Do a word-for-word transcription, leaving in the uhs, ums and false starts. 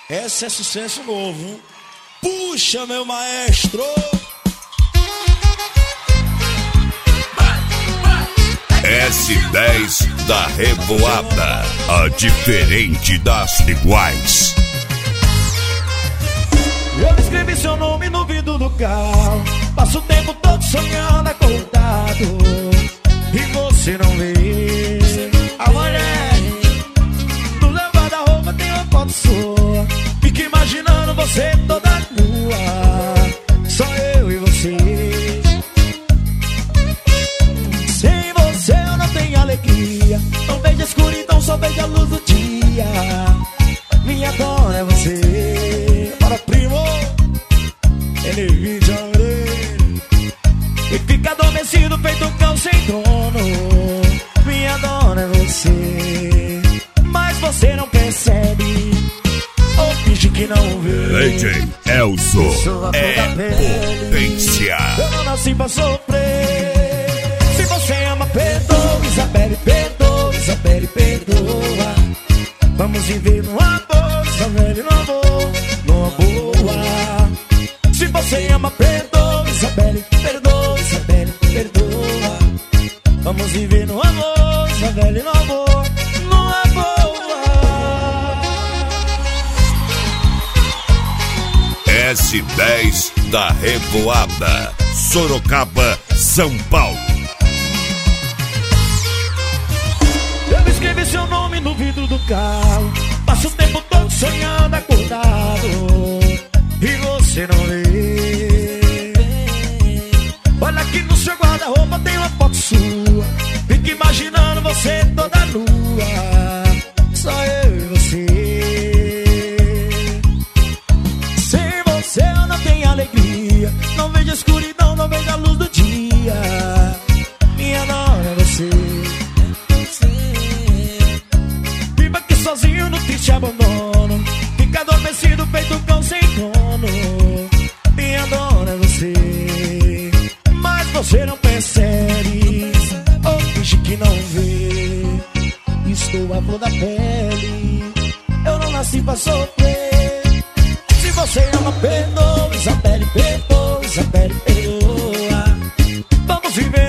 Esse é sucesso novo, hein? Puxa, meu maestro! S dez da Revoada, a diferente das iguais. Eu escrevi seu nome no vidro do carro. Passo o tempo todo sonhando acordado e você não vê. A mulher do guarda-roupa tem uma foto sua. Fico imaginando você toda nua. Só eu e você. Sem você eu não tenho alegria. Não vejo a escuridão, só vejo a luz do dia. Minha dona é você. Para primo, ele vídeo e fica adormecido feito um cão sem dono. Minha dona é você, mas você não percebe ou finge que não vê. D J Elzo é potência. Eu não nasci pra sofrer. Se você ama, perdoa. Isabelle, perdoa. Isabelle, perdoa. Vamos viver no amor. Isabelle, no amor, numa boa. Se você ama, perdoa. Isabelle, perdoa. Isabelle, perdoa. Vamos viver no amor. Isabelle, no amor, numa boa. S dez da Revoada, Sorocaba, São Paulo. Eu escrevi seu nome no vidro do carro. Passo o tempo todo sonhando acordado e você não vê. Olha aqui no seu guarda-roupa tem uma foto sua. Fico imaginando você toda nua. Só eu e você. Sem você eu não tenho alegria. Não vejo a escuridão, não vejo a luz do dia. Minha dona é você. Viva aqui sozinho no triste abandono. Fica adormecido feito um cão sem dono. Minha dona é você, mas você não percebe ou finge que não vê. Estou à flor da pele. Eu não nasci pra sofrer. Se você ama, perdoa. Isabelle, perdoa. Isabelle, perdoa. Vamos viver